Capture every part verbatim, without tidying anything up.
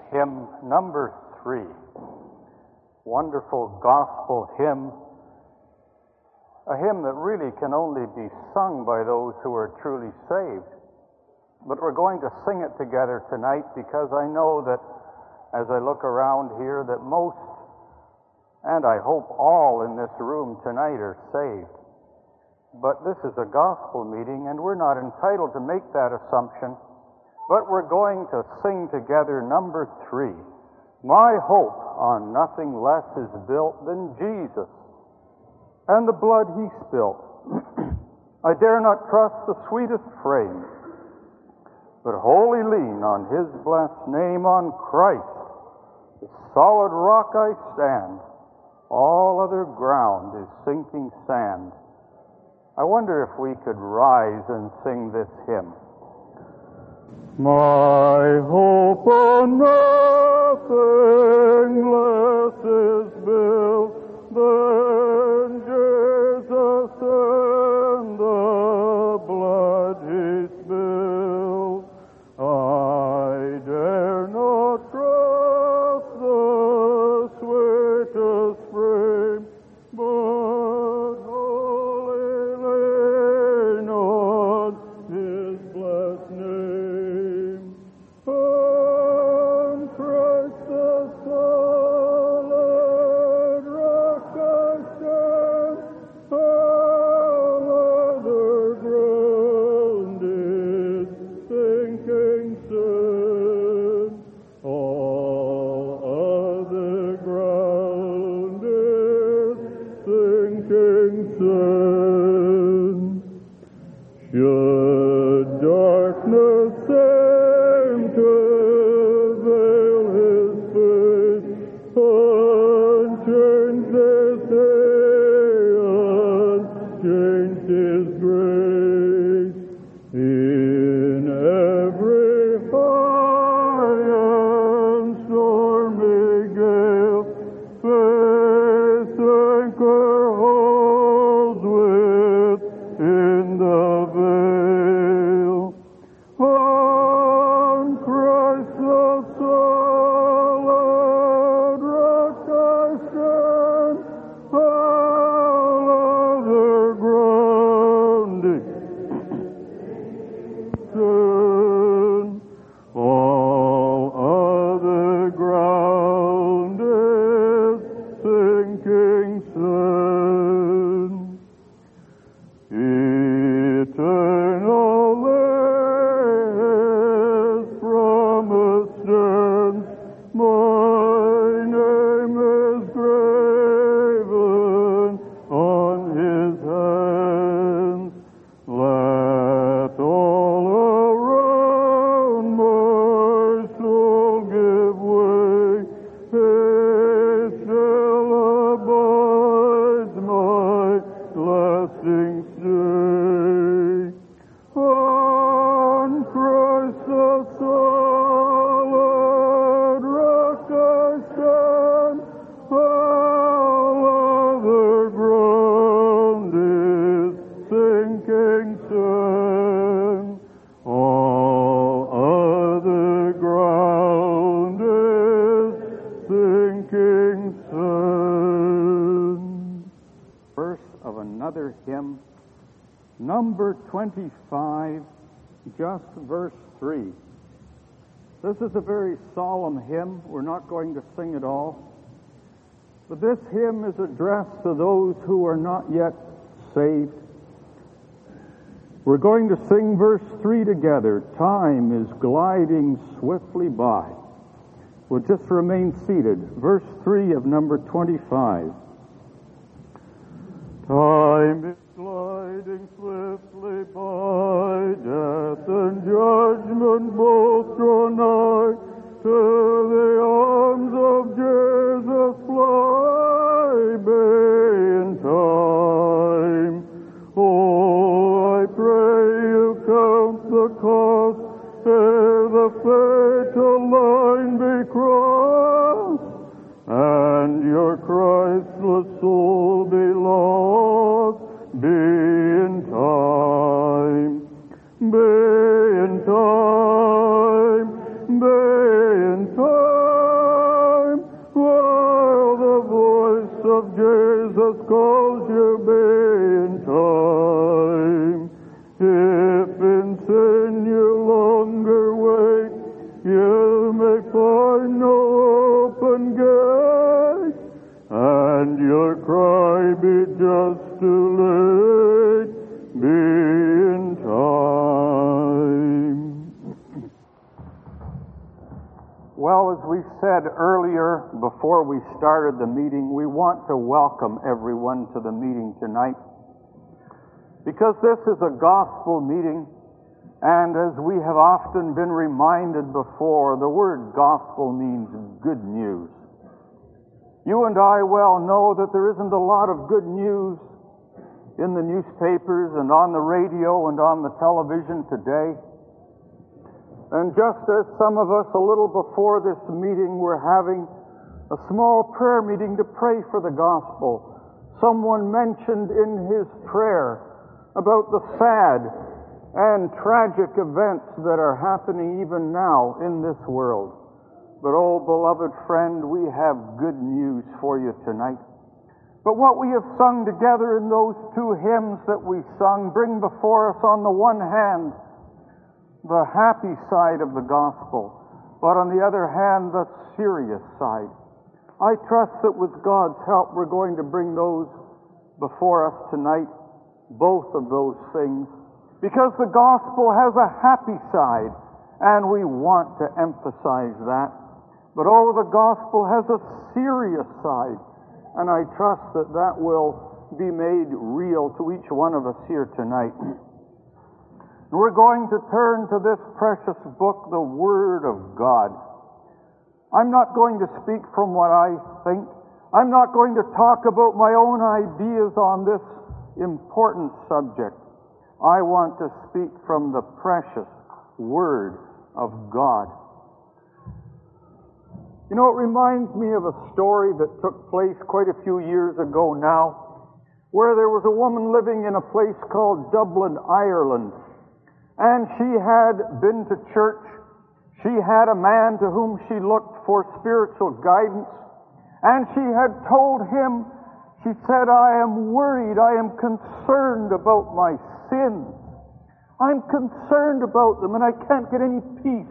hymn number three. Wonderful gospel hymn. A hymn that really can only be sung by those who are truly saved. But we're going to sing it together tonight because I know that as I look around here that most, and I hope all in this room tonight are saved. But this is a gospel meeting and we're not entitled to make that assumption. But we're going to sing together number three. My hope on nothing less is built than Jesus and the blood he spilt. I dare not trust the sweetest frame, but wholly lean on his blessed name. On Christ, the solid rock I stand. All other ground is sinking sand. I wonder if we could rise and sing this hymn. My hope on nothing less is built than Jesus and the blood he spilled. I dare not trust the sweetest frame, but wholly lean on his blessed name. On Christ the solid rock I stand, all other ground is sinking soon. All other ground is sinking soon. Should darkness seem to veil his face, unchanged his day, unchanged his grace. In every high and stormy gale, faith anchor holds within the veil. On Christ the solid rock I stand, all other ground is soon. All other ground is sinking soon. Eternal is promised, and my name is graven on his hands. Let all around my soul give way. He still abides my lasting stay. On Christ the solid rock I stand, all other ground is sinking soon. All other ground is sinking soon. Verse of another hymn, number twenty-five, just verse three. This is a very solemn hymn. We're not going to sing it all. But this hymn is addressed to those who are not yet saved. We're going to sing verse three together. Time is gliding swiftly by. We'll just remain seated. Verse three of number twenty-five. Time is gliding swiftly by, death and judgment both draw nigh. To the arms of Jesus fly, be in time. Oh, I pray you count the cost, ere the fatal line be crossed, and your Christless soul be lost. Be in time, be in time, be Jesus calls you be in time. If in sin you longer wait, you may find no open gate, and your cry be just too late. Be in time. Well, as we said earlier, before we started the meeting, we want to welcome everyone to the meeting tonight. Because this is a gospel meeting, and as we have often been reminded before, the word gospel means good news. You and I well know that there isn't a lot of good news in the newspapers and on the radio and on the television today. And just as some of us a little before this meeting were having a small prayer meeting to pray for the gospel, someone mentioned in his prayer about the sad and tragic events that are happening even now in this world. But oh, beloved friend, we have good news for you tonight. But what we have sung together in those two hymns that we sung bring before us on the one hand the happy side of the gospel, but on the other hand the serious side. I trust that with God's help we're going to bring those before us tonight, both of those things, because the gospel has a happy side, and we want to emphasize that. But oh, the gospel has a serious side, and I trust that that will be made real to each one of us here tonight. We're going to turn to this precious book, the Word of God. I'm not going to speak from what I think. I'm not going to talk about my own ideas on this important subject. I want to speak from the precious Word of God. You know, it reminds me of a story that took place quite a few years ago now, where there was a woman living in a place called Dublin, Ireland. And she had been to church. She had a man to whom she looked for spiritual guidance. And she had told him, she said, I am worried, I am concerned about my sins. I'm concerned about them and I can't get any peace.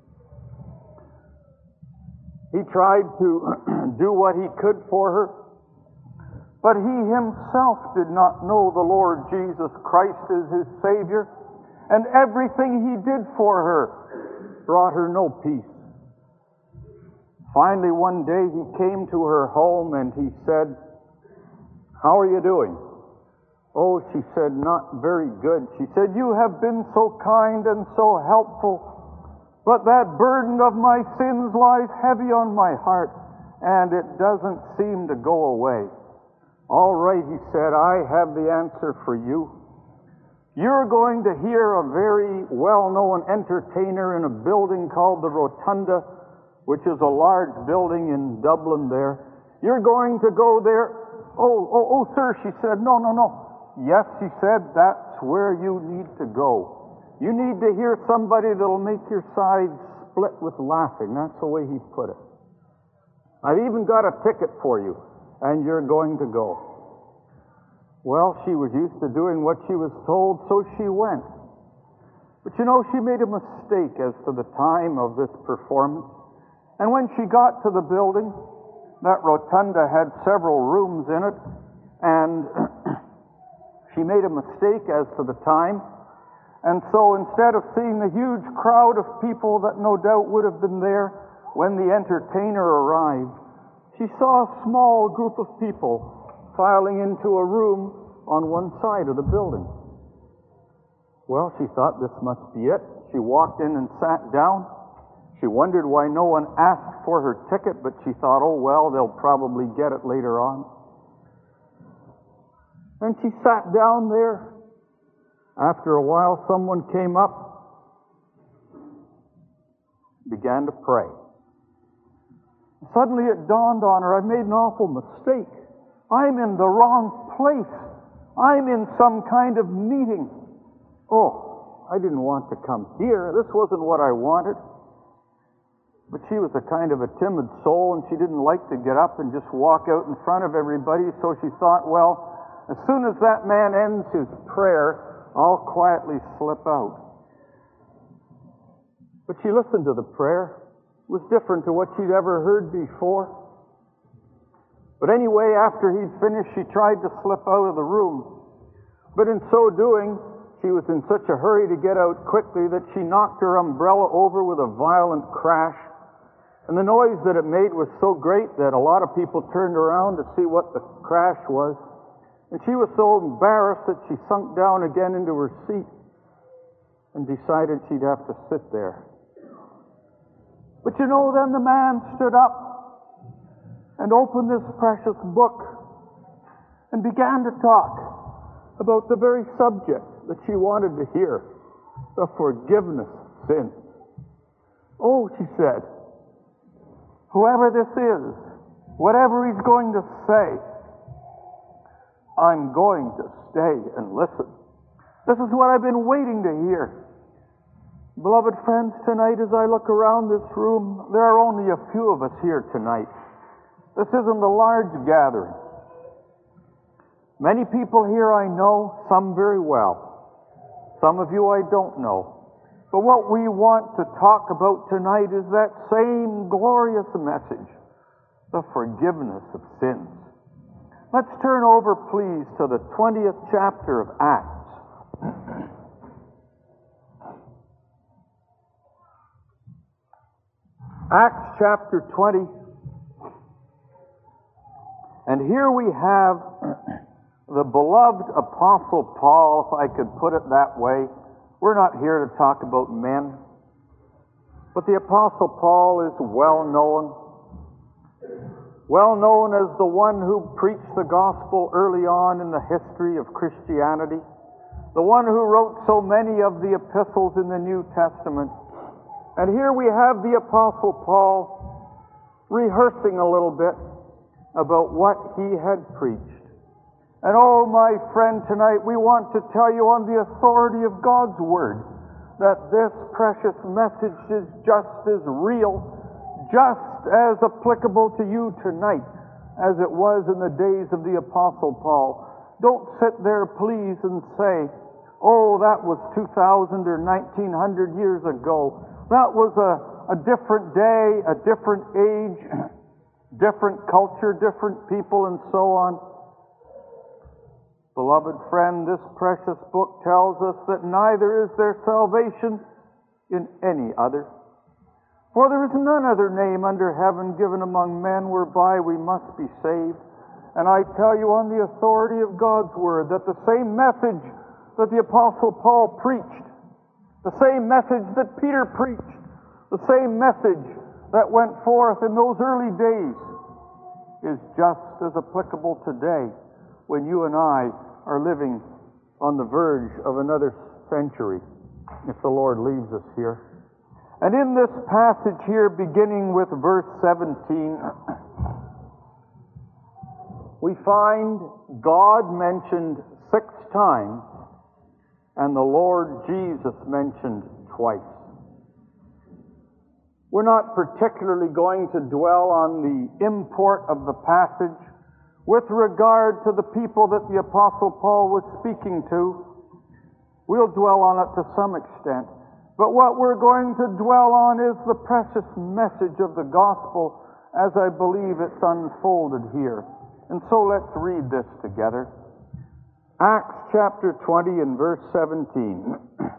He tried to do what he could for her, but he himself did not know the Lord Jesus Christ as his Savior. And everything he did for her brought her no peace. Finally, one day he came to her home and he said, how are you doing? Oh, she said, not very good. She said, you have been so kind and so helpful, but that burden of my sins lies heavy on my heart, and it doesn't seem to go away. All right, he said, I have the answer for you. You're going to hear a very well-known entertainer in a building called the Rotunda, which is a large building in Dublin there. You're going to go there. Oh, oh, oh, sir, she said, no, no, no. Yes, she said, that's where you need to go. You need to hear somebody that'll make your sides split with laughing. That's the way he put it. I've even got a ticket for you, and you're going to go. Well, she was used to doing what she was told, so she went. But you know, she made a mistake as to the time of this performance. And when she got to the building, that rotunda had several rooms in it, and she made a mistake as to the time. And so instead of seeing the huge crowd of people that no doubt would have been there when the entertainer arrived, she saw a small group of people filing into a room on one side of the building. Well, she thought this must be it. She walked in and sat down. She wondered why no one asked for her ticket, but she thought, oh, well, they'll probably get it later on. And she sat down there. After a while, someone came up, began to pray. Suddenly it dawned on her, I made an awful mistake. I'm in the wrong place. I'm in some kind of meeting. Oh, I didn't want to come here. This wasn't what I wanted. But she was a kind of a timid soul, and she didn't like to get up and just walk out in front of everybody, so she thought, well, as soon as that man ends his prayer, I'll quietly slip out. But she listened to the prayer. It was different to what she'd ever heard before. But anyway, after he'd finished, she tried to slip out of the room. But in so doing, she was in such a hurry to get out quickly that she knocked her umbrella over with a violent crash. And the noise that it made was so great that a lot of people turned around to see what the crash was. And she was so embarrassed that she sunk down again into her seat and decided she'd have to sit there. But you know, then the man stood up and opened this precious book and began to talk about the very subject that she wanted to hear, the forgiveness of sins. Oh, she said, whoever this is, whatever he's going to say, I'm going to stay and listen. This is what I've been waiting to hear. Beloved friends, tonight as I look around this room, there are only a few of us here tonight. This isn't a large gathering. Many people here I know, some very well. Some of you I don't know. But what we want to talk about tonight is that same glorious message, the forgiveness of sins. Let's turn over, please, to the twentieth chapter of Acts. Acts chapter twenty. And here we have the beloved Apostle Paul, if I could put it that way. We're not here to talk about men, but the Apostle Paul is well known. Well known as the one who preached the gospel early on in the history of Christianity. The one who wrote so many of the epistles in the New Testament. And here we have the Apostle Paul rehearsing a little bit about what he had preached. And oh, my friend, tonight we want to tell you on the authority of God's Word that this precious message is just as real, just as applicable to you tonight as it was in the days of the Apostle Paul. Don't sit there, please, and say, oh, that was two thousand or nineteen hundred years ago. That was a, a different day, a different age, different culture, different people, and so on. Beloved friend, this precious book tells us that neither is there salvation in any other. For there is none other name under heaven given among men whereby we must be saved. And I tell you on the authority of God's Word that the same message that the Apostle Paul preached, the same message that Peter preached, the same message that went forth in those early days is just as applicable today when you and I are living on the verge of another century, if the Lord leaves us here. And in this passage here, beginning with verse seventeen, we find God mentioned six times and the Lord Jesus mentioned twice. We're not particularly going to dwell on the import of the passage with regard to the people that the Apostle Paul was speaking to. We'll dwell on it to some extent. But what we're going to dwell on is the precious message of the gospel as I believe it's unfolded here. And so let's read this together. Acts chapter twenty and verse seventeen.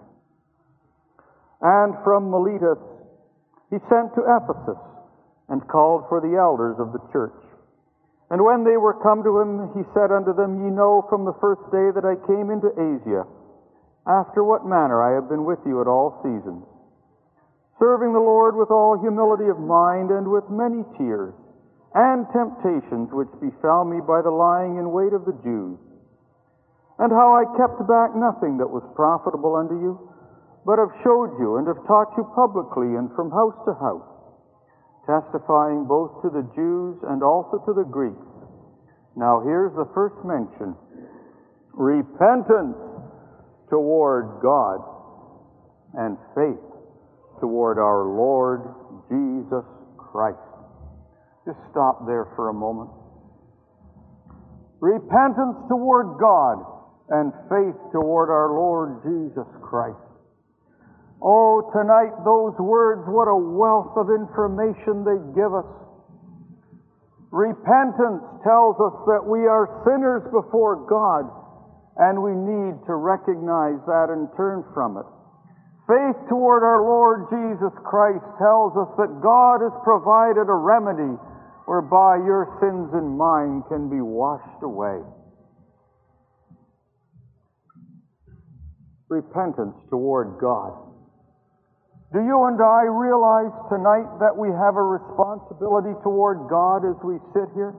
And from Miletus he sent to Ephesus and called for the elders of the church. And when they were come to him, he said unto them, Ye know from the first day that I came into Asia, after what manner I have been with you at all seasons, serving the Lord with all humility of mind and with many tears, and temptations which befell me by the lying in wait of the Jews, and how I kept back nothing that was profitable unto you, but have showed you and have taught you publicly and from house to house, testifying both to the Jews and also to the Greeks. Now here's the first mention. Repentance toward God and faith toward our Lord Jesus Jesus Christ. Just stop there for a moment. Repentance toward God and faith toward our Lord Jesus Christ. Oh, tonight those words, what a wealth of information they give us. Repentance tells us that we are sinners before God, and we need to recognize that and turn from it. Faith toward our Lord Jesus Christ tells us that God has provided a remedy whereby your sins and mine can be washed away. Repentance toward God. Do you and I realize tonight that we have a responsibility toward God as we sit here?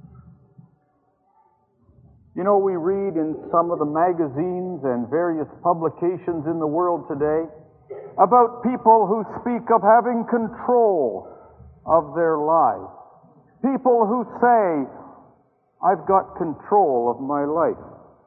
You know, we read in some of the magazines and various publications in the world today about people who speak of having control of their lives. People who say, I've got control of my life.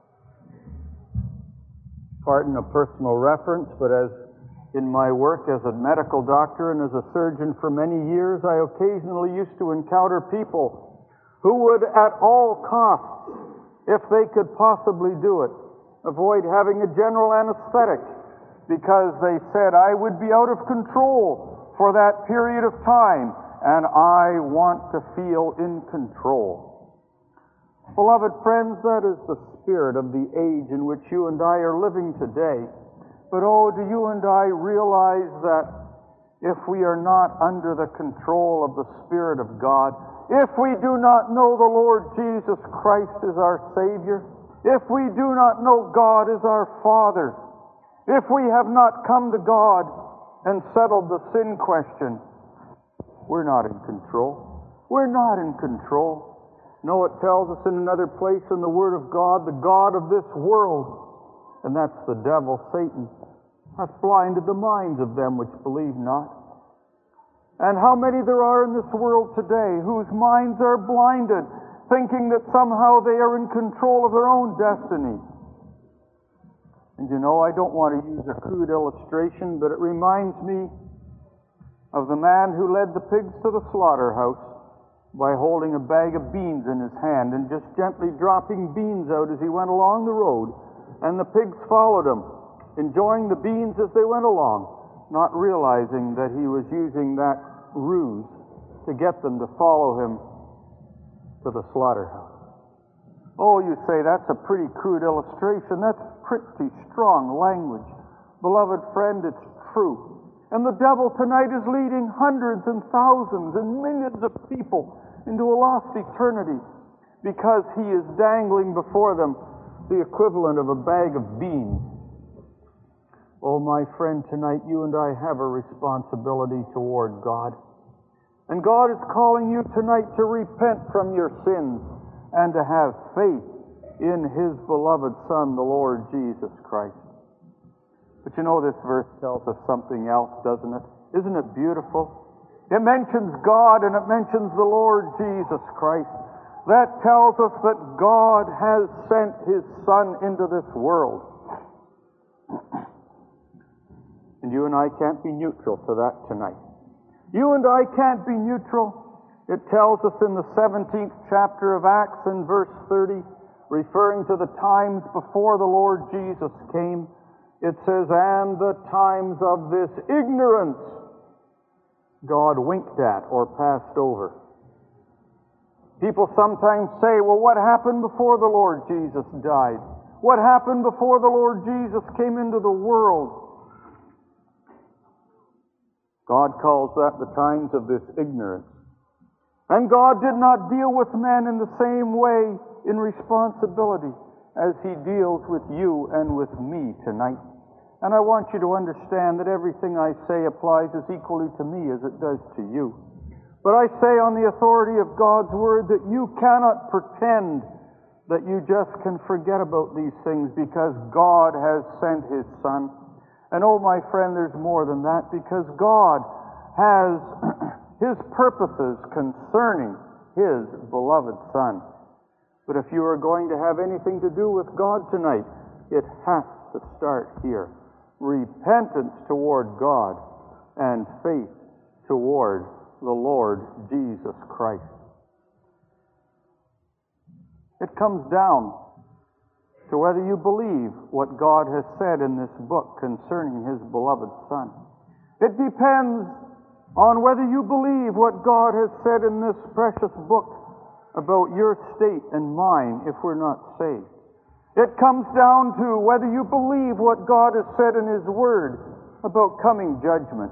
Pardon a personal reference, but as in my work as a medical doctor and as a surgeon for many years, I occasionally used to encounter people who would at all costs, if they could possibly do it, avoid having a general anesthetic because they said, I would be out of control for that period of time and I want to feel in control. Beloved friends, that is the spirit of the age in which you and I are living today. But oh, do you and I realize that if we are not under the control of the Spirit of God, if we do not know the Lord Jesus Christ as our Savior, if we do not know God as our Father, if we have not come to God and settled the sin question, we're not in control. We're not in control. No, it tells us in another place in the Word of God, the God of this world, and that's the devil, Satan, hath blinded the minds of them which believe not. And how many there are in this world today whose minds are blinded, thinking that somehow they are in control of their own destiny. And you know, I don't want to use a crude illustration, but it reminds me of the man who led the pigs to the slaughterhouse by holding a bag of beans in his hand and just gently dropping beans out as he went along the road. And the pigs followed him, enjoying the beans as they went along, not realizing that he was using that ruse to get them to follow him to the slaughterhouse. Oh, you say, that's a pretty crude illustration. That's pretty strong language. Beloved friend, it's true. And the devil tonight is leading hundreds and thousands and millions of people into a lost eternity because he is dangling before them the equivalent of a bag of beans. Oh, my friend, tonight you and I have a responsibility toward God. And God is calling you tonight to repent from your sins and to have faith in His beloved Son, the Lord Jesus Christ. But you know, this verse tells us something else, doesn't it? Isn't it beautiful? It mentions God and it mentions the Lord Jesus Christ. That tells us that God has sent His Son into this world. And you and I can't be neutral to that tonight. You and I can't be neutral. It tells us in the seventeenth chapter of Acts in verse thirty, referring to the times before the Lord Jesus came, it says, and the times of this ignorance God winked at or passed over. People sometimes say, well, what happened before the Lord Jesus died? What happened before the Lord Jesus came into the world? God calls that the times of this ignorance. And God did not deal with men in the same way in responsibility as He deals with you and with me tonight. And I want you to understand that everything I say applies as equally to me as it does to you. But I say on the authority of God's Word that you cannot pretend that you just can forget about these things because God has sent His Son. And oh, my friend, there's more than that, because God has His purposes concerning His beloved Son. But if you are going to have anything to do with God tonight, it has to start here. Repentance toward God and faith toward the Lord Jesus Christ. It comes down to whether you believe what God has said in this book concerning His beloved Son. It depends on whether you believe what God has said in this precious book about your state and mine if we're not saved. It comes down to whether you believe what God has said in His Word about coming judgment.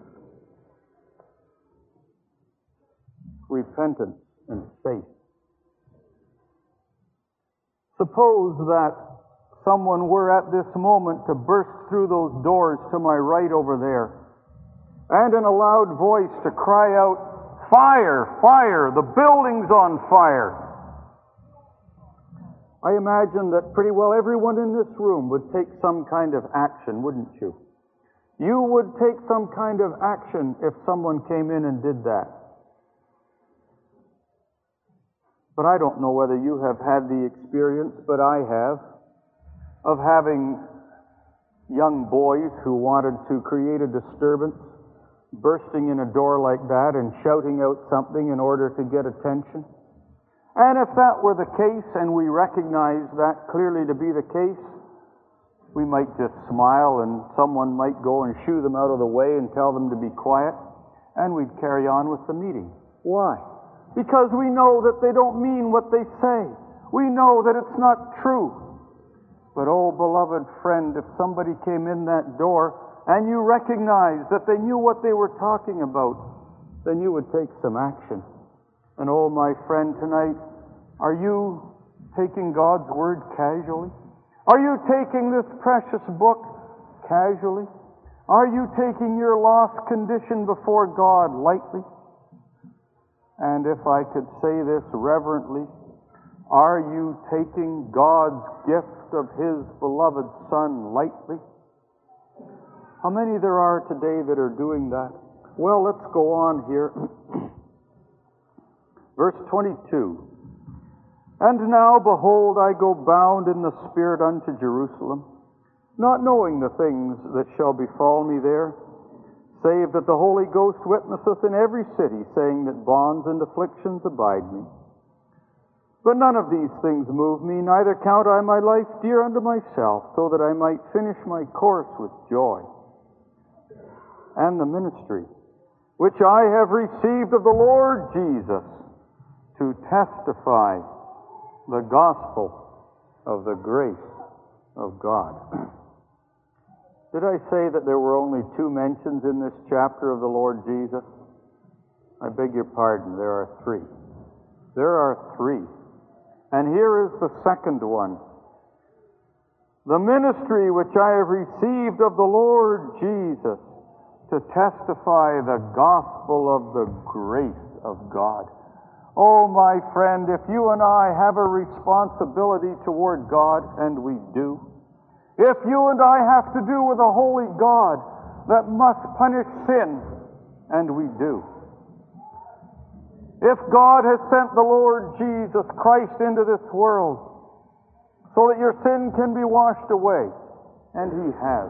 Repentance and faith. Suppose that someone were at this moment to burst through those doors to my right over there, and in a loud voice to cry out, "Fire! Fire! The building's on fire!" I imagine that pretty well everyone in this room would take some kind of action, wouldn't you? You would take some kind of action if someone came in and did that. But I don't know whether you have had the experience, but I have, of having young boys who wanted to create a disturbance, bursting in a door like that and shouting out something in order to get attention. And if that were the case, and we recognize that clearly to be the case, we might just smile and someone might go and shoo them out of the way and tell them to be quiet, and we'd carry on with the meeting. Why? Because we know that they don't mean what they say. We know that it's not true. But oh, beloved friend, if somebody came in that door and you recognized that they knew what they were talking about, then you would take some action. And oh, my friend, tonight, are you taking God's Word casually? Are you taking this precious book casually? Are you taking your lost condition before God lightly? And if I could say this reverently, are you taking God's gift of His beloved Son lightly? How many there are today that are doing that? Well, let's go on here. Verse twenty-two. And now, behold, I go bound in the Spirit unto Jerusalem, not knowing the things that shall befall me there, save that the Holy Ghost witnesseth in every city, saying that bonds and afflictions abide me. But none of these things move me, neither count I my life dear unto myself, so that I might finish my course with joy. And the ministry which I have received of the Lord Jesus, to testify the gospel of the grace of God. Did I say that there were only two mentions in this chapter of the Lord Jesus? I beg your pardon, there are three. There are three. And here is the second one. The ministry which I have received of the Lord Jesus, to testify the gospel of the grace of God. Oh, my friend, if you and I have a responsibility toward God, and we do, if you and I have to do with a holy God that must punish sin, and we do, if God has sent the Lord Jesus Christ into this world so that your sin can be washed away, and He has,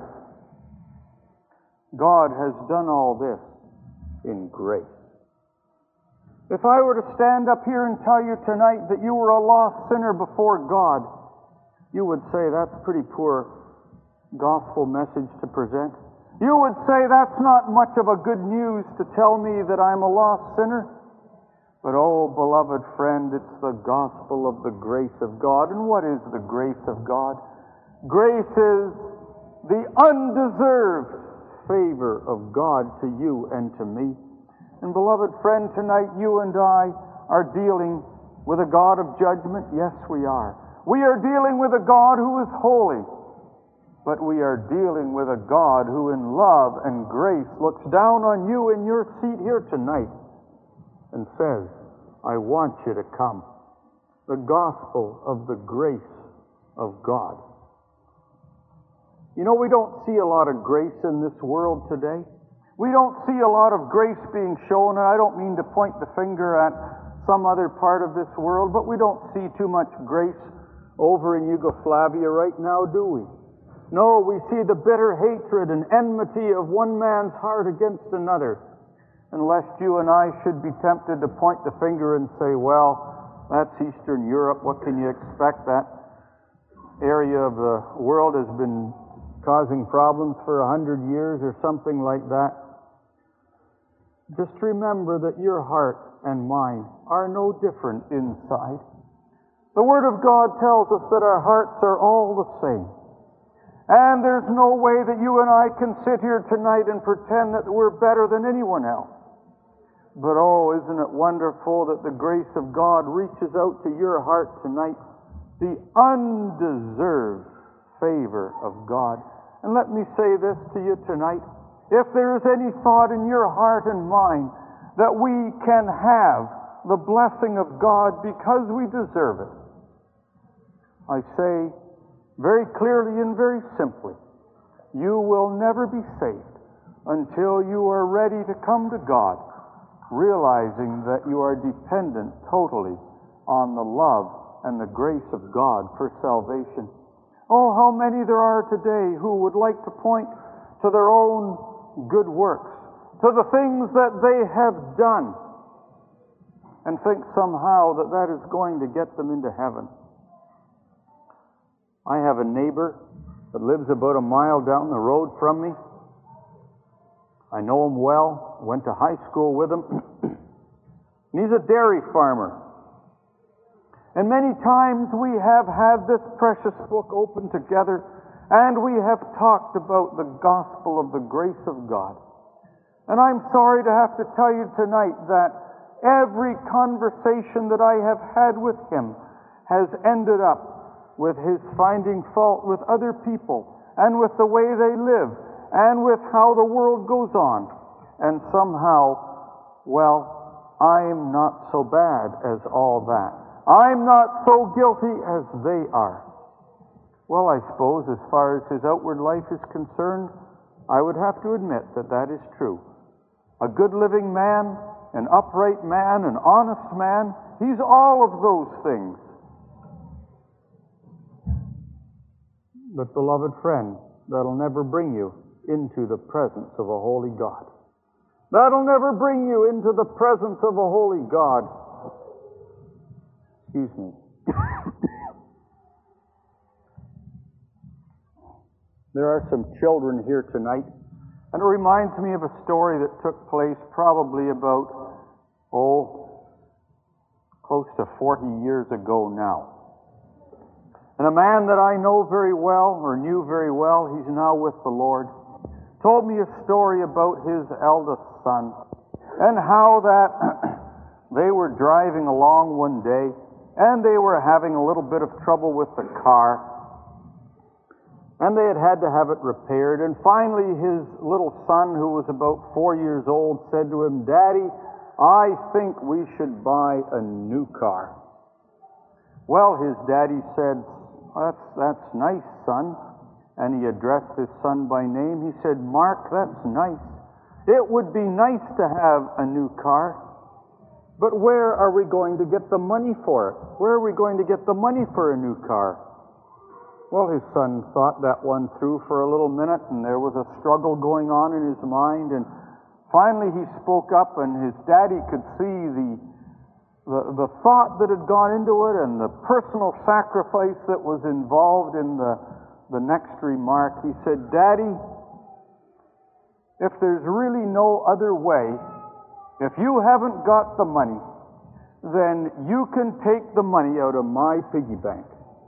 God has done all this in grace. If I were to stand up here and tell you tonight that you were a lost sinner before God, you would say that's a pretty poor gospel message to present. You would say that's not much of a good news to tell me that I'm a lost sinner. But oh, beloved friend, it's the gospel of the grace of God. And what is the grace of God? Grace is the undeserved favor of God to you and to me. And beloved friend, tonight you and I are dealing with a God of judgment. Yes, we are. We are dealing with a God who is holy. But we are dealing with a God who in love and grace looks down on you in your seat here tonight and says, I want you to come. The gospel of the grace of God. You know, we don't see a lot of grace in this world today. We don't see a lot of grace being shown, and I don't mean to point the finger at some other part of this world, but we don't see too much grace over in Yugoslavia right now, do we? No, we see the bitter hatred and enmity of one man's heart against another. And lest you and I should be tempted to point the finger and say, well, that's Eastern Europe, what can you expect? That area of the world has been causing problems for a hundred years or something like that. Just remember that your heart and mine are no different inside. The Word of God tells us that our hearts are all the same. And there's no way that you and I can sit here tonight and pretend that we're better than anyone else. But oh, isn't it wonderful that the grace of God reaches out to your heart tonight, the undeserved favor of God. And let me say this to you tonight. If there is any thought in your heart and mind that we can have the blessing of God because we deserve it, I say very clearly and very simply, you will never be saved until you are ready to come to God, realizing that you are dependent totally on the love and the grace of God for salvation. Oh, how many there are today who would like to point to their own good works, to the things that they have done, and think somehow that that is going to get them into heaven. I have a neighbor that lives about a mile down the road from me. I know him well, went to high school with him. And he's a dairy farmer. And many times we have had this precious book open together, and we have talked about the gospel of the grace of God. And I'm sorry to have to tell you tonight that every conversation that I have had with him has ended up with his finding fault with other people, and with the way they live, and with how the world goes on. And somehow, well, I'm not so bad as all that. I'm not so guilty as they are. Well, I suppose as far as his outward life is concerned, I would have to admit that that is true. A good living man, an upright man, an honest man, he's all of those things. But, beloved friend, that'll never bring you into the presence of a holy God. That'll never bring you into the presence of a holy God. Excuse me. There are some children here tonight, and it reminds me of a story that took place probably about, oh, close to forty years ago now. And a man that I know very well, or knew very well, he's now with the Lord, told me a story about his eldest son, and how that they were driving along one day, and they were having a little bit of trouble with the car, and they had had to have it repaired. And finally his little son, who was about four years old, said to him, "Daddy, I think we should buy a new car." Well, his daddy said, That's, that's nice, son. And he addressed his son by name. He said, "Mark, that's nice. It would be nice to have a new car. But where are we going to get the money for it? Where are we going to get the money for a new car?" Well, his son thought that one through for a little minute, and there was a struggle going on in his mind. And finally he spoke up, and his daddy could see the The, the thought that had gone into it, and the personal sacrifice that was involved in the, the next remark. He said, "Daddy, if there's really no other way, if you haven't got the money, then you can take the money out of my piggy bank."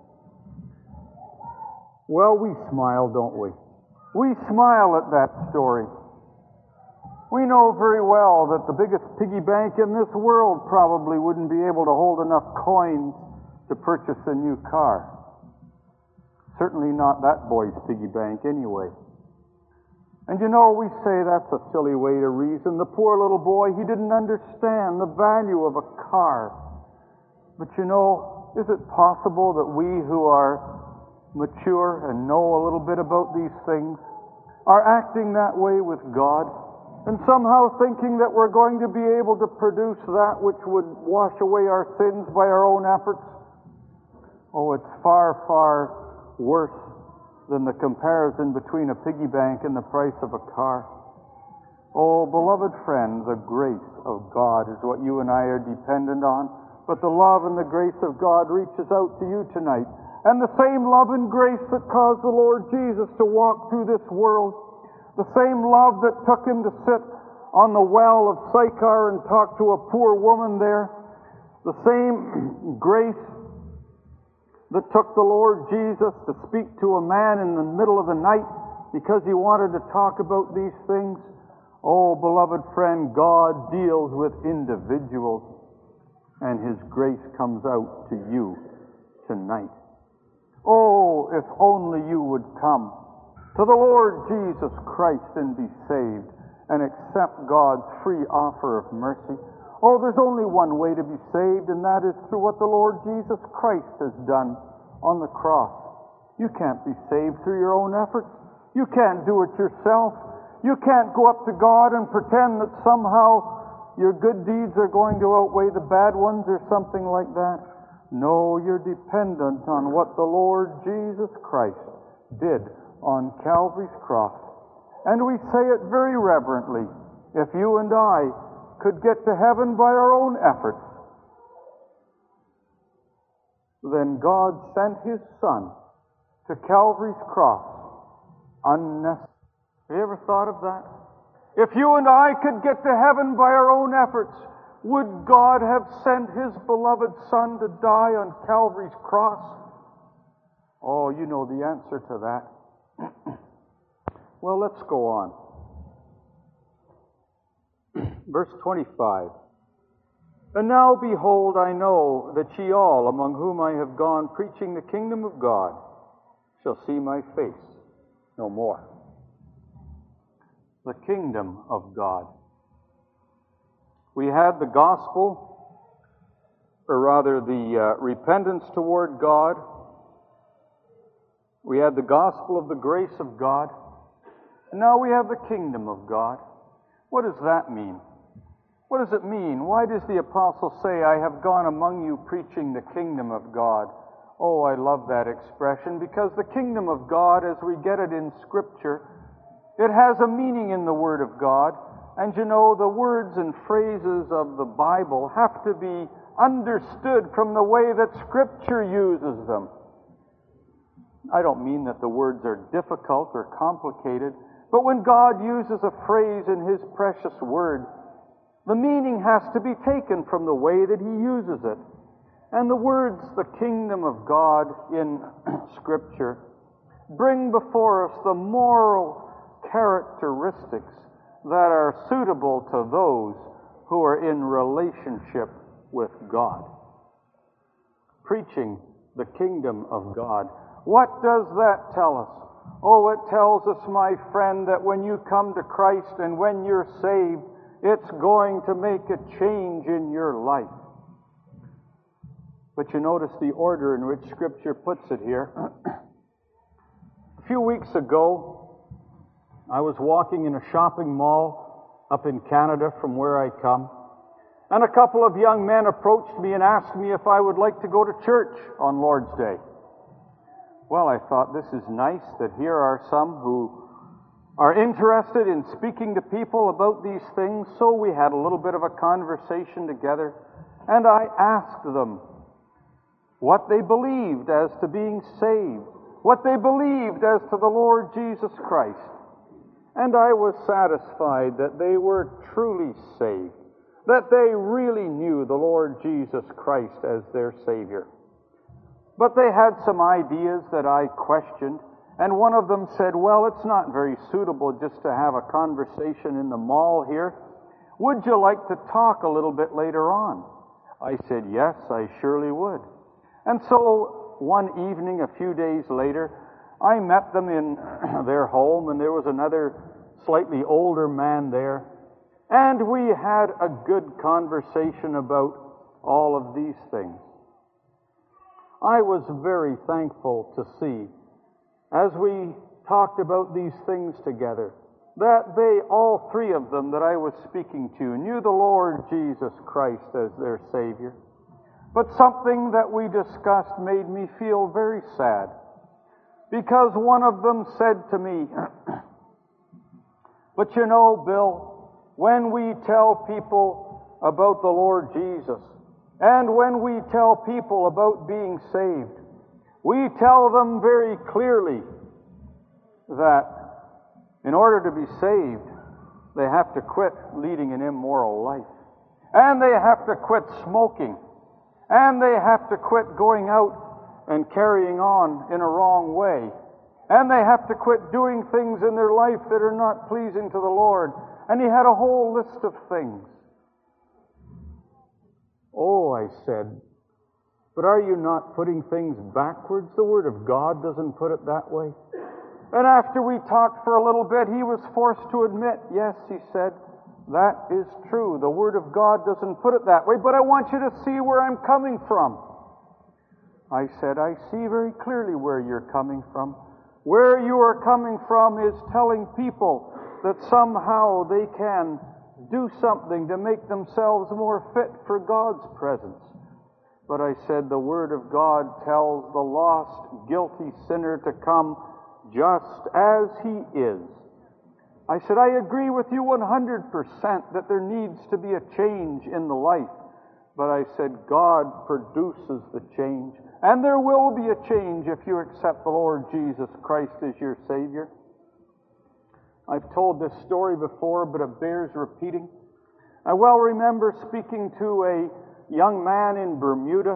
Well, we smile, don't we? We smile at that story. We know very well that the biggest piggy bank in this world probably wouldn't be able to hold enough coins to purchase a new car. Certainly not that boy's piggy bank anyway. And you know, we say that's a silly way to reason. The poor little boy, he didn't understand the value of a car. But you know, is it possible that we who are mature and know a little bit about these things are acting that way with God? And somehow thinking that we're going to be able to produce that which would wash away our sins by our own efforts? Oh, it's far, far worse than the comparison between a piggy bank and the price of a car. Oh, beloved friend, the grace of God is what you and I are dependent on. But the love and the grace of God reaches out to you tonight. And the same love and grace that caused the Lord Jesus to walk through this world, the same love that took him to sit on the well of Sychar and talk to a poor woman there, the same grace that took the Lord Jesus to speak to a man in the middle of the night because he wanted to talk about these things. Oh, beloved friend, God deals with individuals, and his grace comes out to you tonight. Oh, if only you would come to the Lord Jesus Christ and be saved and accept God's free offer of mercy. Oh, there's only one way to be saved, and that is through what the Lord Jesus Christ has done on the cross. You can't be saved through your own efforts. You can't do it yourself. You can't go up to God and pretend that somehow your good deeds are going to outweigh the bad ones or something like that. No, you're dependent on what the Lord Jesus Christ did on Calvary's cross. And we say it very reverently. If you and I could get to heaven by our own efforts, then God sent his Son to Calvary's cross unnecessarily. Have you ever thought of that? If you and I could get to heaven by our own efforts, would God have sent his beloved Son to die on Calvary's cross? Oh, you know the answer to that. Well, let's go on. Verse twenty-five. And now, behold, I know that ye all, among whom I have gone preaching the kingdom of God, shall see my face no more. The kingdom of God. We had the gospel, or rather the uh, repentance toward God. We had the gospel of the grace of God. And now we have the kingdom of God. What does that mean? What does it mean? Why does the apostle say, I have gone among you preaching the kingdom of God? Oh, I love that expression, because the kingdom of God, as we get it in Scripture, it has a meaning in the Word of God. And you know, the words and phrases of the Bible have to be understood from the way that Scripture uses them. I don't mean that the words are difficult or complicated, but when God uses a phrase in His precious Word, the meaning has to be taken from the way that He uses it. And the words, the kingdom of God in Scripture, bring before us the moral characteristics that are suitable to those who are in relationship with God. Preaching the kingdom of God. What does that tell us? Oh, it tells us, my friend, that when you come to Christ and when you're saved, it's going to make a change in your life. But you notice the order in which Scripture puts it here. A few weeks ago, I was walking in a shopping mall up in Canada from where I come, and a couple of young men approached me and asked me if I would like to go to church on Lord's Day. Well, I thought, this is nice that here are some who are interested in speaking to people about these things. So we had a little bit of a conversation together, and I asked them what they believed as to being saved, what they believed as to the Lord Jesus Christ. And I was satisfied that they were truly saved, that they really knew the Lord Jesus Christ as their Savior. But they had some ideas that I questioned, and one of them said, well, it's not very suitable just to have a conversation in the mall here. Would you like to talk a little bit later on? I said, yes, I surely would. And so one evening, a few days later, I met them in their home, and there was another slightly older man there, and we had a good conversation about all of these things. I was very thankful to see, as we talked about these things together, that they, all three of them that I was speaking to, knew the Lord Jesus Christ as their Savior. But something that we discussed made me feel very sad, because one of them said to me, but you know, Bill, when we tell people about the Lord Jesus, and when we tell people about being saved, we tell them very clearly that in order to be saved, they have to quit leading an immoral life. And they have to quit smoking. And they have to quit going out and carrying on in a wrong way. And they have to quit doing things in their life that are not pleasing to the Lord. And he had a whole list of things. Oh, I said, but are you not putting things backwards? The Word of God doesn't put it that way. And after we talked for a little bit, he was forced to admit, yes, he said, that is true. The Word of God doesn't put it that way, but I want you to see where I'm coming from. I said, I see very clearly where you're coming from. Where you are coming from is telling people that somehow they can do something to make themselves more fit for God's presence. But I said, the Word of God tells the lost, guilty sinner to come just as he is. I said, I agree with you one hundred percent that there needs to be a change in the life. But I said, God produces the change. And there will be a change if you accept the Lord Jesus Christ as your Savior. I've told this story before, but it bears repeating. I well remember speaking to a young man in Bermuda.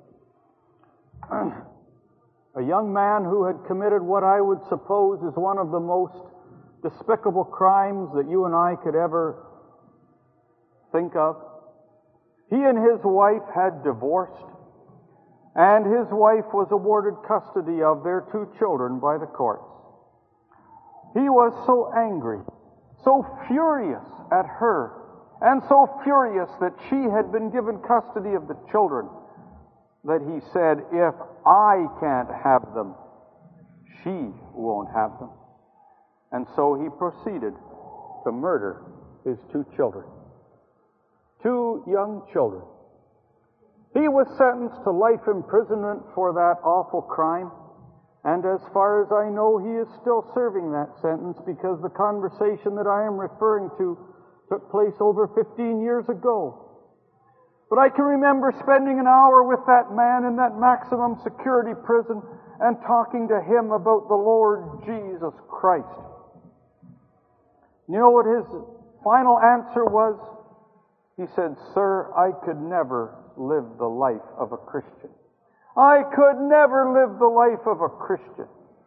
A young man who had committed what I would suppose is one of the most despicable crimes that you and I could ever think of. He and his wife had divorced, and his wife was awarded custody of their two children by the courts. He was so angry, so furious at her, and so furious that she had been given custody of the children, that he said, if I can't have them, she won't have them. And so he proceeded to murder his two children. Two young children. He was sentenced to life imprisonment for that awful crime. And as far as I know, he is still serving that sentence because the conversation that I am referring to took place over fifteen years ago. But I can remember spending an hour with that man in that maximum security prison and talking to him about the Lord Jesus Christ. You know what his final answer was? He said, Sir, I could never live the life of a Christian. I could never live the life of a Christian.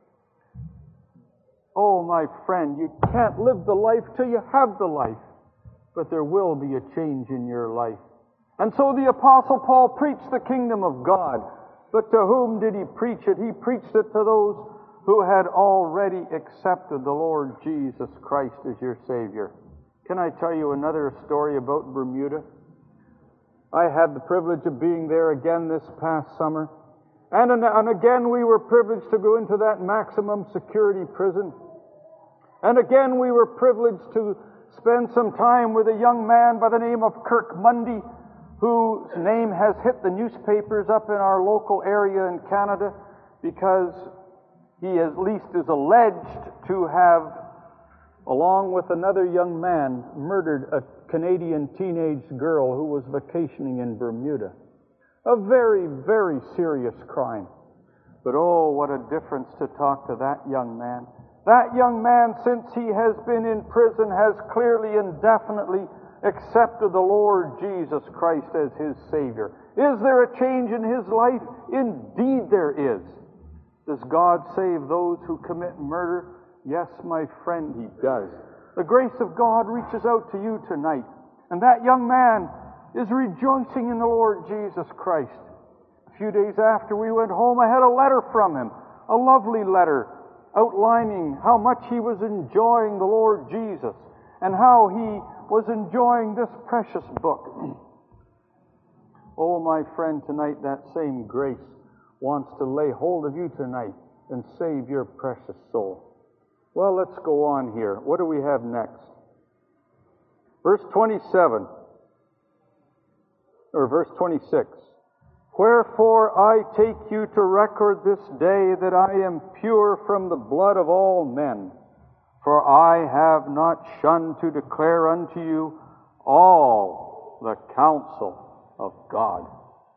Oh, my friend, you can't live the life till you have the life. But there will be a change in your life. And so the Apostle Paul preached the kingdom of God. But to whom did he preach it? He preached it to those who had already accepted the Lord Jesus Christ as your Savior. Can I tell you another story about Bermuda? I had the privilege of being there again this past summer. And, and again we were privileged to go into that maximum security prison. And again we were privileged to spend some time with a young man by the name of Kirk Mundy, whose name has hit the newspapers up in our local area in Canada because he at least is alleged to have, along with another young man, murdered a Canadian teenage girl who was vacationing in Bermuda. A very, very serious crime. But oh, what a difference to talk to that young man. That young man, since he has been in prison, has clearly and definitely accepted the Lord Jesus Christ as his Savior. Is there a change in his life? Indeed there is. Does God save those who commit murder? Yes, my friend, he does. The grace of God reaches out to you tonight. And that young man is rejoicing in the Lord Jesus Christ. A few days after we went home, I had a letter from him, a lovely letter outlining how much he was enjoying the Lord Jesus and how he was enjoying this precious book. Oh, my friend, tonight that same grace wants to lay hold of you tonight and save your precious soul. Well, let's go on here. What do we have next? Verse twenty-seven, or verse twenty-six. Wherefore I take you to record this day that I am pure from the blood of all men. For I have not shunned to declare unto you all the counsel of God.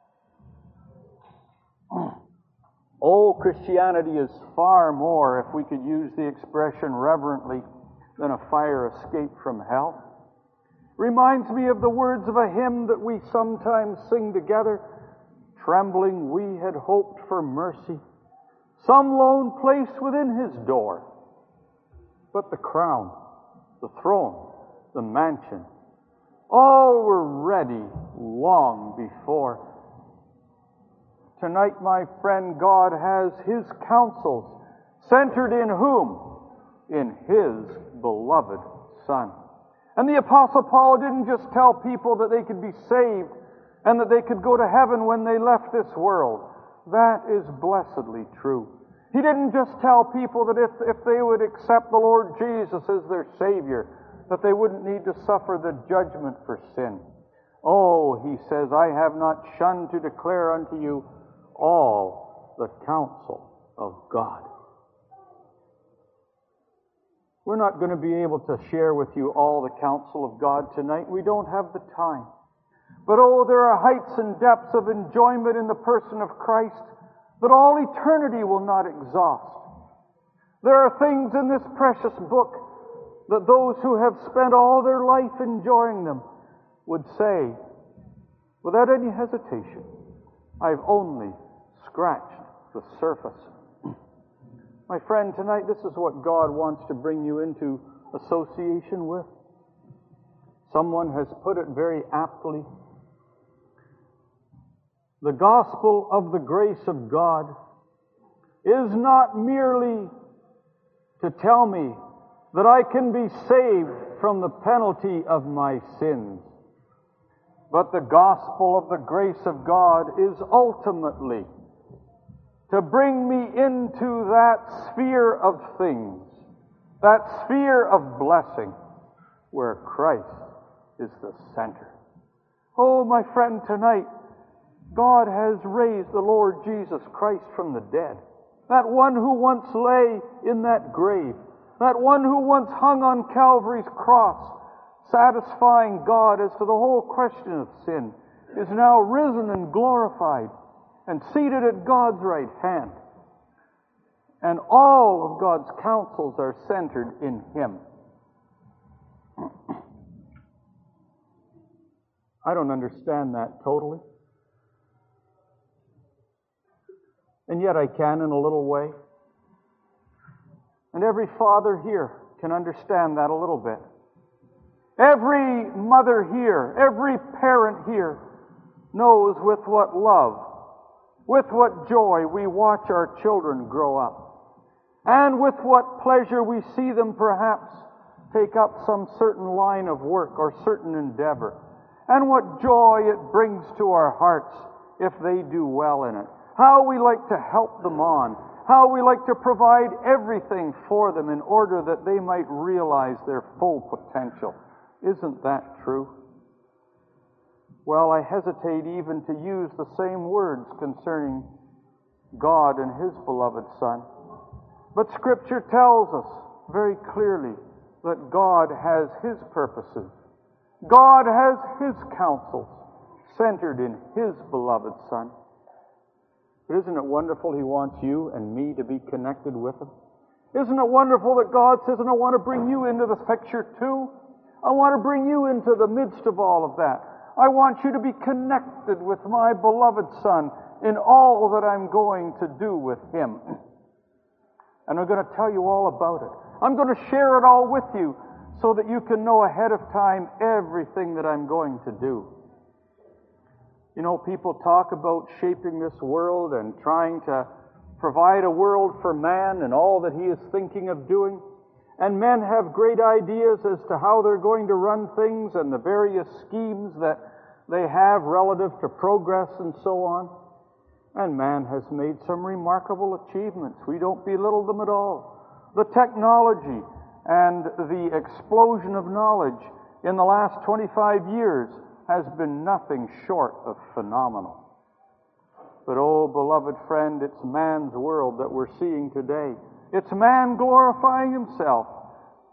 Oh, Christianity is far more, if we could use the expression reverently, than a fire escape from hell. Reminds me of the words of a hymn that we sometimes sing together. Trembling we had hoped for mercy, some lone place within His door. But the crown, the throne, the mansion, all were ready long before. Tonight, my friend, God has His counsels centered in whom? In His beloved Son. And the Apostle Paul didn't just tell people that they could be saved and that they could go to heaven when they left this world. That is blessedly true. He didn't just tell people that if, if they would accept the Lord Jesus as their Savior, that they wouldn't need to suffer the judgment for sin. Oh, he says, I have not shunned to declare unto you all the counsel of God. We're not going to be able to share with you all the counsel of God tonight. We don't have the time. But oh, there are heights and depths of enjoyment in the person of Christ that all eternity will not exhaust. There are things in this precious book that those who have spent all their life enjoying them would say, without any hesitation, I've only scratched the surface. My friend, tonight this is what God wants to bring you into association with. Someone has put it very aptly. The gospel of the grace of God is not merely to tell me that I can be saved from the penalty of my sins, but the gospel of the grace of God is ultimately to bring me into that sphere of things, that sphere of blessing where Christ is the center. Oh, my friend, tonight, God has raised the Lord Jesus Christ from the dead. That one who once lay in that grave, that one who once hung on Calvary's cross, satisfying God as to the whole question of sin, is now risen and glorified and seated at God's right hand. And all of God's counsels are centered in Him. I don't understand that totally. And yet I can in a little way. And every father here can understand that a little bit. Every mother here, every parent here knows with what love, with what joy we watch our children grow up. And with what pleasure we see them perhaps take up some certain line of work or certain endeavor. And what joy it brings to our hearts if they do well in it. How we like to help them on. How we like to provide everything for them in order that they might realize their full potential. Isn't that true? Well, I hesitate even to use the same words concerning God and His beloved Son. But Scripture tells us very clearly that God has His purposes. God has His counsels centered in His beloved Son. But isn't it wonderful He wants you and me to be connected with Him? Isn't it wonderful that God says, and I want to bring you into the picture too? I want to bring you into the midst of all of that. I want you to be connected with my beloved Son in all that I'm going to do with Him. And I'm going to tell you all about it. I'm going to share it all with you so that you can know ahead of time everything that I'm going to do. You know, people talk about shaping this world and trying to provide a world for man and all that he is thinking of doing. And men have great ideas as to how they're going to run things and the various schemes that they have relative to progress and so on. And man has made some remarkable achievements. We don't belittle them at all. The technology and the explosion of knowledge in the last twenty-five years has been nothing short of phenomenal. But oh, beloved friend, it's man's world that we're seeing today. It's man glorifying himself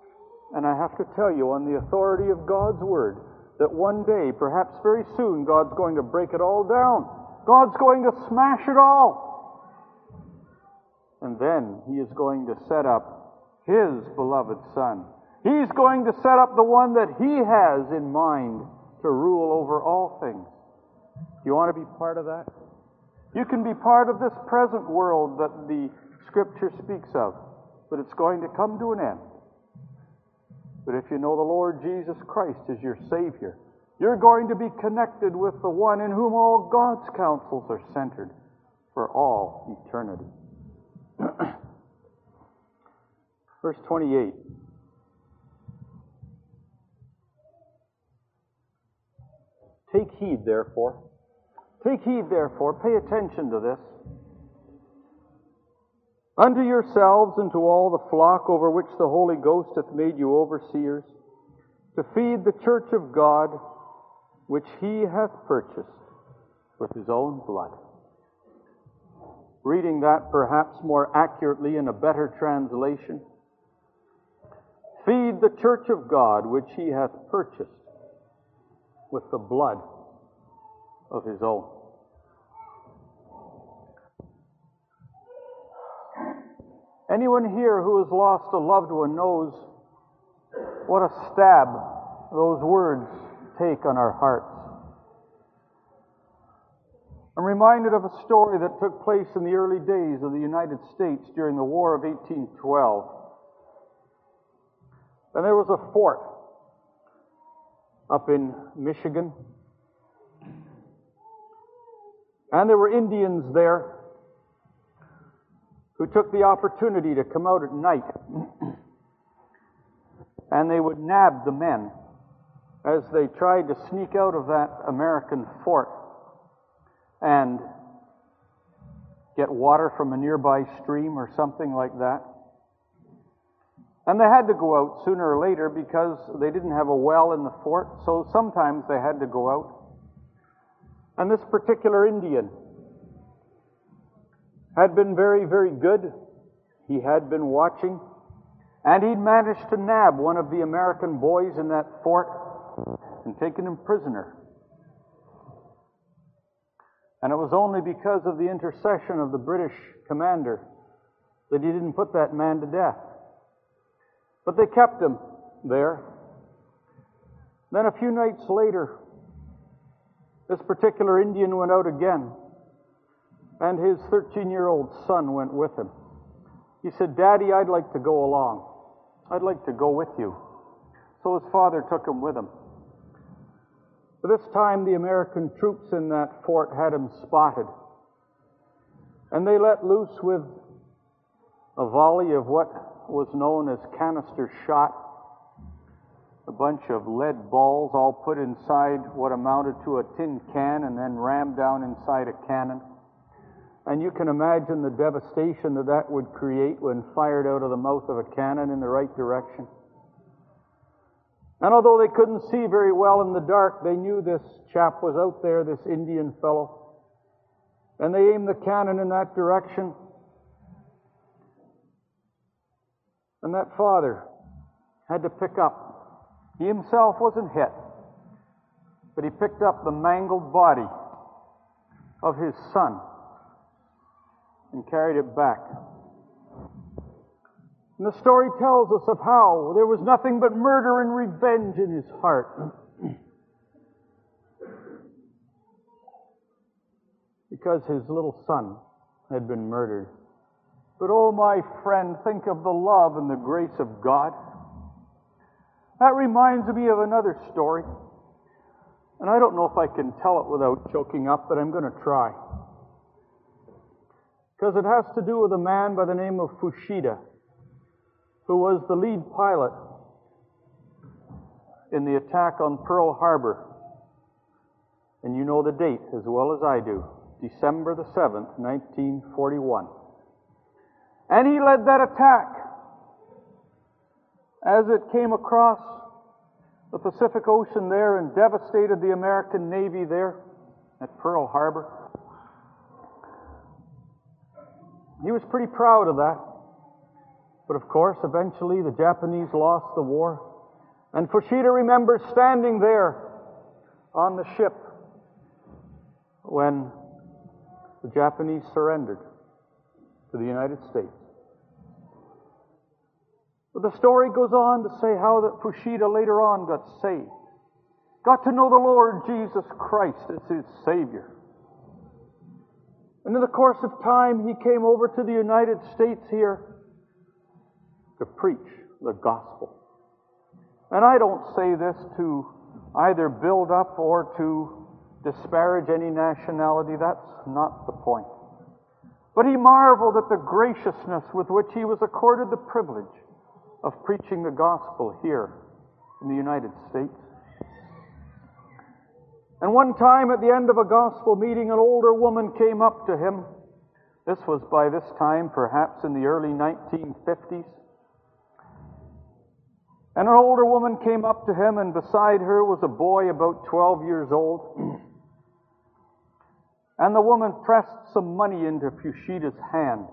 And I have to tell you, on the authority of God's Word, that one day, perhaps very soon, God's going to break it all down. God's going to smash it all. And then He is going to set up His beloved Son. He's going to set up the one that He has in mind to rule over all things. You want to be part of that? You can be part of this present world that the Scripture speaks of, but it's going to come to an end. But if you know the Lord Jesus Christ as your Savior, you're going to be connected with the one in whom all God's counsels are centered for all eternity. Verse twenty-eight. Take heed, therefore. Take heed, therefore. Pay attention to this. Unto yourselves and to all the flock over which the Holy Ghost hath made you overseers, to feed the church of God, which He hath purchased with His own blood. Reading that perhaps more accurately in a better translation. Feed the church of God, which He hath purchased with the blood of His own. Anyone here who has lost a loved one knows what a stab those words take on our hearts. I'm reminded of a story that took place in the early days of the United States during the War of eighteen twelve. And there was a fort up in Michigan. And there were Indians there who took the opportunity to come out at night. And they would nab the men as they tried to sneak out of that American fort and get water from a nearby stream or something like that. And they had to go out sooner or later because they didn't have a well in the fort, so sometimes they had to go out. And this particular Indian had been very, very good. He had been watching, and he'd managed to nab one of the American boys in that fort and taken him prisoner. And it was only because of the intercession of the British commander that he didn't put that man to death. But they kept him there. Then a few nights later, this particular Indian went out again, and his thirteen-year-old son went with him. He said, "Daddy, I'd like to go along. I'd like to go with you." So his father took him with him. But this time the American troops in that fort had him spotted. And they let loose with a volley of what was known as canister shot, a bunch of lead balls all put inside what amounted to a tin can and then rammed down inside a cannon. And you can imagine the devastation that that would create when fired out of the mouth of a cannon in the right direction. And although they couldn't see very well in the dark, they knew this chap was out there, this Indian fellow. And they aimed the cannon in that direction. And that father had to pick up. He himself wasn't hit, but he picked up the mangled body of his son and carried it back. And the story tells us of how there was nothing but murder and revenge in his heart. Because his little son had been murdered. But oh, my friend, think of the love and the grace of God. That reminds me of another story. And I don't know if I can tell it without choking up, but I'm going to try. Because it has to do with a man by the name of Fushida, who was the lead pilot in the attack on Pearl Harbor. And you know the date as well as I do. December the seventh, nineteen forty-one. And he led that attack as it came across the Pacific Ocean there and devastated the American Navy there at Pearl Harbor. He was pretty proud of that. But of course, eventually the Japanese lost the war. And Fushida remembers standing there on the ship when the Japanese surrendered to the United States. But the story goes on to say how that Fushida later on got saved, got to know the Lord Jesus Christ as his Savior. And in the course of time, he came over to the United States here to preach the gospel. And I don't say this to either build up or to disparage any nationality. That's not the point. But he marveled at the graciousness with which he was accorded the privilege of preaching the gospel here in the United States. And one time at the end of a gospel meeting, an older woman came up to him. This was by this time perhaps in the early nineteen fifties. And an older woman came up to him, and beside her was a boy about twelve years old. And the woman pressed some money into Fushida's hand.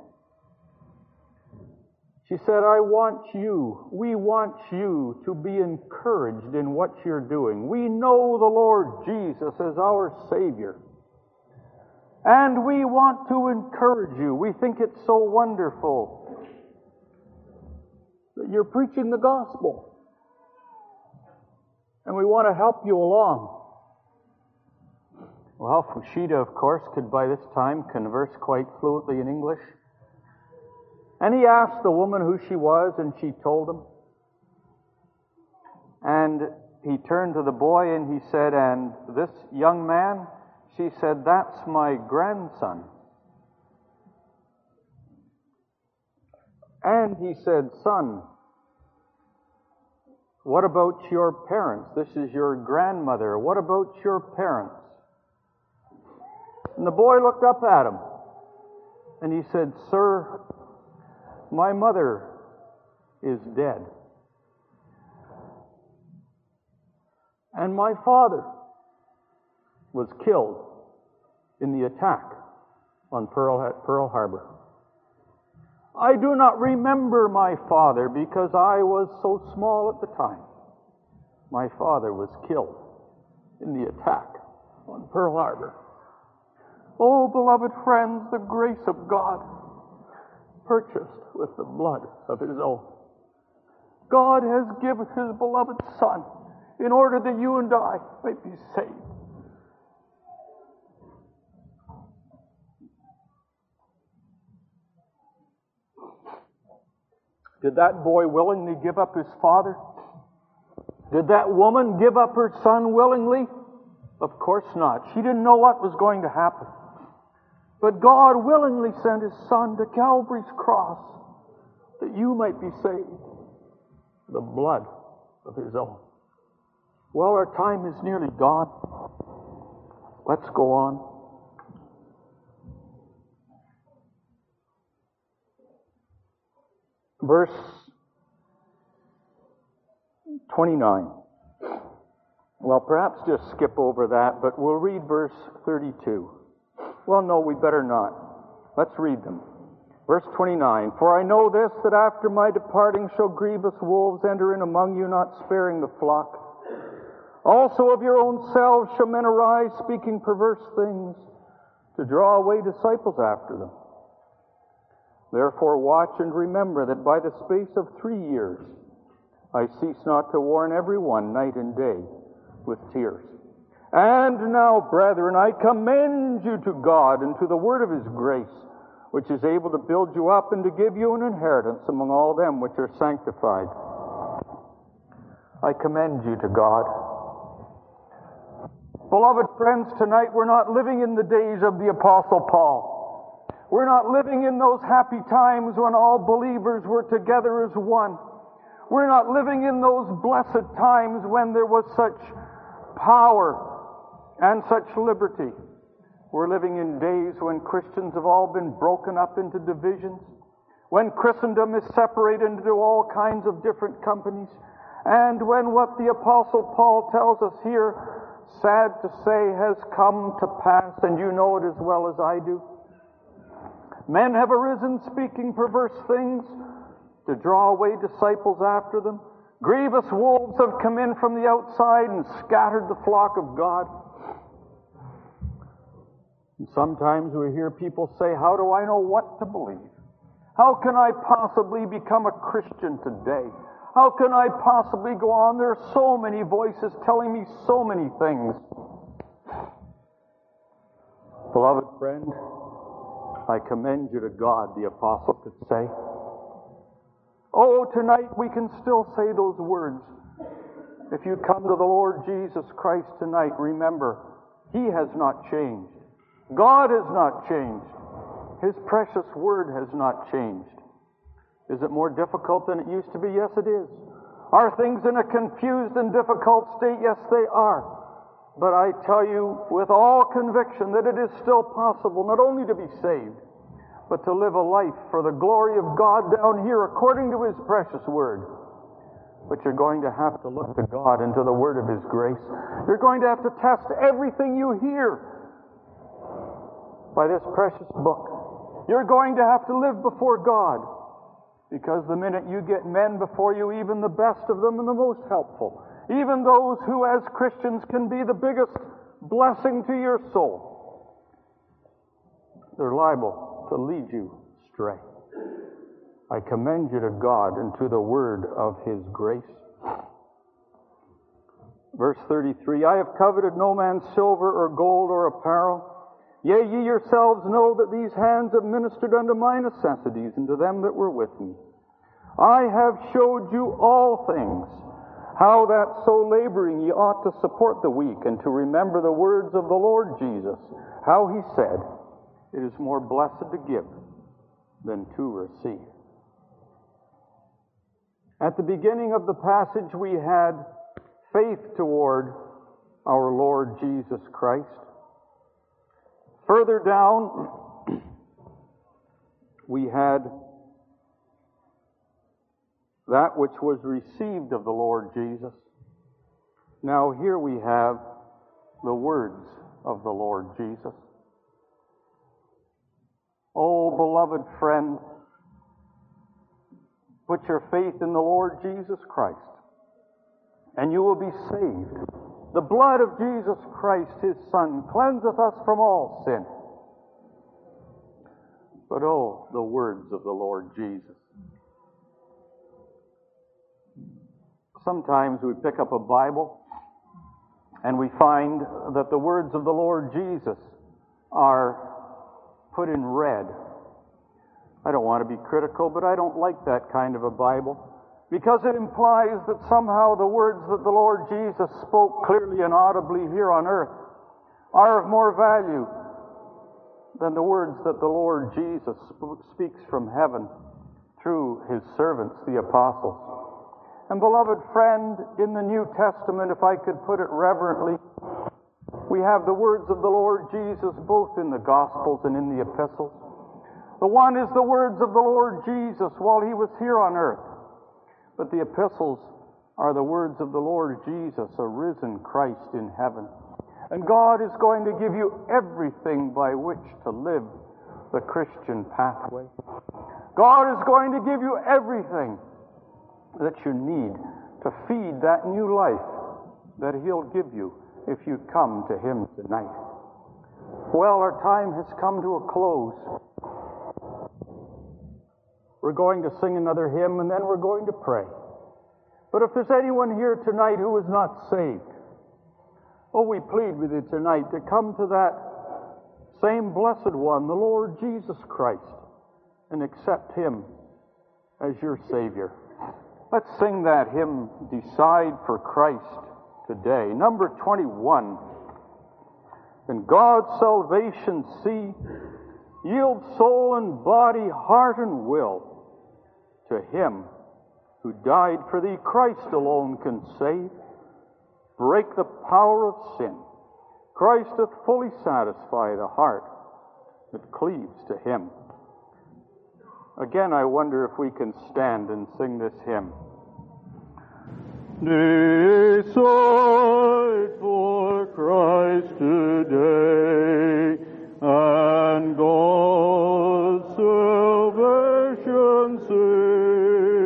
She said, I want you, we want you to be encouraged in what you're doing. We know the Lord Jesus as our Savior. And we want to encourage you. We think it's so wonderful that you're preaching the gospel. And we want to help you along. Well, Fushida, of course, could by this time converse quite fluently in English. And he asked the woman who she was, and she told him. And he turned to the boy and he said, and this young man, she said, that's my grandson. And he said, son, what about your parents? This is your grandmother. What about your parents? And the boy looked up at him and he said, sir, my mother is dead. And my father was killed in the attack on Pearl, Pearl Harbor. I do not remember my father because I was so small at the time. My father was killed in the attack on Pearl Harbor. Oh, beloved friends, the grace of God, purchased with the blood of his own. God has given his beloved Son in order that you and I might be saved. Did that boy willingly give up his father? Did that woman give up her son willingly? Of course not. She didn't know what was going to happen. But God willingly sent his Son to Calvary's cross that you might be saved. The blood of his own. Well, our time is nearly gone. Let's go on. Verse twenty-nine. Well, perhaps just skip over that, but we'll read verse thirty-two. Well, no, we better not. Let's read them. Verse twenty-nine. For I know this, that after my departing shall grievous wolves enter in among you, not sparing the flock. Also of your own selves shall men arise, speaking perverse things, to draw away disciples after them. Therefore watch and remember that by the space of three years I cease not to warn everyone night and day with tears. And now, brethren, I commend you to God and to the word of his grace, which is able to build you up and to give you an inheritance among all them which are sanctified. I commend you to God. Beloved friends, tonight we're not living in the days of the Apostle Paul. We're not living in those happy times when all believers were together as one. We're not living in those blessed times when there was such power and such liberty. We're living in days when Christians have all been broken up into divisions, when Christendom is separated into all kinds of different companies, and when what the Apostle Paul tells us here, sad to say, has come to pass, and you know it as well as I do. Men have arisen speaking perverse things, to draw away disciples after them. Grievous wolves have come in from the outside and scattered the flock of God. And sometimes we hear people say, how do I know what to believe? How can I possibly become a Christian today? How can I possibly go on? There are so many voices telling me so many things. Beloved friend, I commend you to God, the apostle could say. Oh, tonight we can still say those words. If you come to the Lord Jesus Christ tonight, remember, He has not changed. God has not changed. His precious word has not changed. Is it more difficult than it used to be? Yes, it is. Are things in a confused and difficult state? Yes, they are. But I tell you with all conviction that it is still possible not only to be saved, but to live a life for the glory of God down here according to His precious word. But you're going to have to look to God and to the word of His grace. You're going to have to test everything you hear by this precious book. You're going to have to live before God, because the minute you get men before you, even the best of them and the most helpful, even those who as Christians can be the biggest blessing to your soul, they're liable to lead you astray. I commend you to God and to the word of His grace. Verse thirty-three, I have coveted no man's silver or gold or apparel. Yea, ye yourselves know that these hands have ministered unto my necessities and to them that were with me. I have showed you all things, how that so laboring ye ought to support the weak, and to remember the words of the Lord Jesus, how He said, it is more blessed to give than to receive. At the beginning of the passage, we had faith toward our Lord Jesus Christ. Further down, we had that which was received of the Lord Jesus. Now here we have the words of the Lord Jesus. Oh, beloved friend, put your faith in the Lord Jesus Christ, and you will be saved. The blood of Jesus Christ, His Son, cleanseth us from all sin. But oh, the words of the Lord Jesus. Sometimes we pick up a Bible and we find that the words of the Lord Jesus are put in red. I don't want to be critical, but I don't like that kind of a Bible, because it implies that somehow the words that the Lord Jesus spoke clearly and audibly here on earth are of more value than the words that the Lord Jesus speaks from heaven through His servants, the apostles. And beloved friend, in the New Testament, if I could put it reverently, we have the words of the Lord Jesus both in the Gospels and in the epistles. The one is the words of the Lord Jesus while He was here on earth. But the epistles are the words of the Lord Jesus, a risen Christ in heaven. And God is going to give you everything by which to live the Christian pathway. God is going to give you everything that you need to feed that new life that He'll give you if you come to Him tonight. Well, our time has come to a close. We're going to sing another hymn, and then we're going to pray. But if there's anyone here tonight who is not saved, oh, we plead with you tonight to come to that same blessed one, the Lord Jesus Christ, and accept Him as your Savior. Let's sing that hymn, Decide for Christ, today. Number twenty-one. And God's salvation see, yield soul and body, heart and will to Him who died for thee. Christ alone can save. Break the power of sin. Christ doth fully satisfy the heart that cleaves to Him. Again, I wonder if we can stand and sing this hymn. Decide for Christ today, and God's salvation see.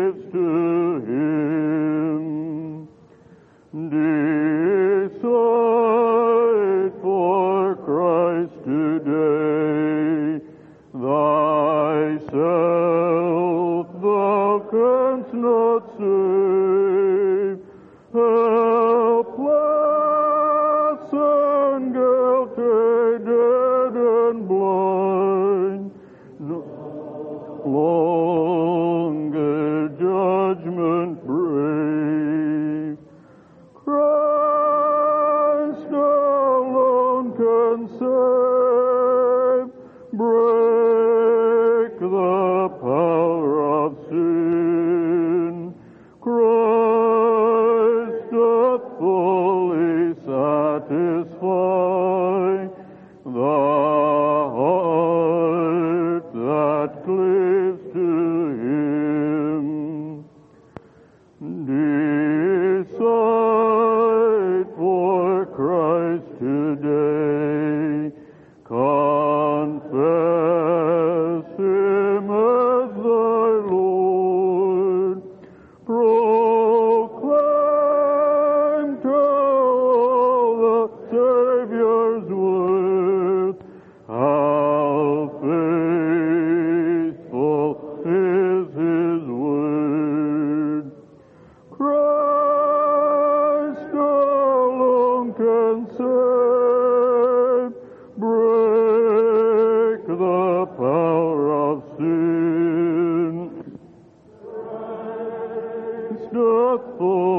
cleaves to him. Decide for Christ today, thyself thou canst not save. Helpless and guilty, dead and blind, no longer judgment brave. Christ alone can save, break the power of sin. Christ doth fully satisfy the heart that cleaves to him. Decide for Christ today, confess him as thy Lord, proclaim to all the Savior's worth, how faithful is his word. Christ alone can save, break the power of sin. Christ doth